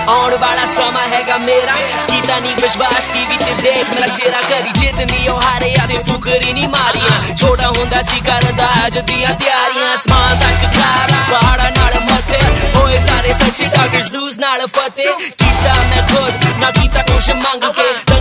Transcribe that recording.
ਆਉਣ ਵਾਲਾ ਸਮਾਂ ਹੈਗਾ ਮੇਰਾ ਕੀਤਾ ਨਹੀਂ ਵਿਸ਼ਵਾਸ ਟੀਵੀ ਤੇ ਦੇਖ ਮੇਰਾ ਚਿਹਰਾ ਕਰੀ ਜਿੱਤ ਨਹੀਂ ਉਹ ਹਾਰਿਆ ਤੇ ਫੁਕਰੀ ਨਹੀਂ ਮਾਰੀਆਂ ਛੋਟਾ ਹੁੰਦਾ ਸੀ ਕਰਦਾ ਅੱਜ ਦੀਆਂ ਤਿਆਰੀਆਂ ਸਮਾਂ ਤੱਕ ਖਾਰਾ ਪਹਾੜਾਂ ਨਾਲ ਮੱਥੇ ਹੋਏ ਸਾਰੇ ਸੱਚੇ ਡਾਕਟਰ ਜ਼ੂਸ ਨਾਲ ਫਤਿਹ ਕੀਤਾ ਮੈਂ ਖੁਦ ਨਾ ਕੀਤਾ ਕੁਛ ਮੰਗ ਕੇ